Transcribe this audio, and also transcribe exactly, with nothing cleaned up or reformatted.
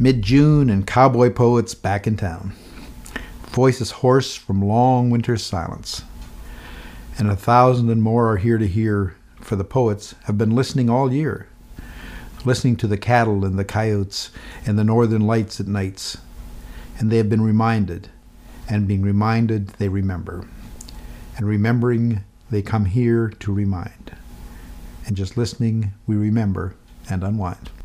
Mid-June and cowboy poets back in town. Voices hoarse from long winter silence. And a thousand and more are here to hear, for the poets have been listening all year, listening to the cattle and the coyotes and the northern lights at nights. And they have been reminded, and being reminded, they remember. And remembering, they come here to remind. And just listening, we remember and unwind.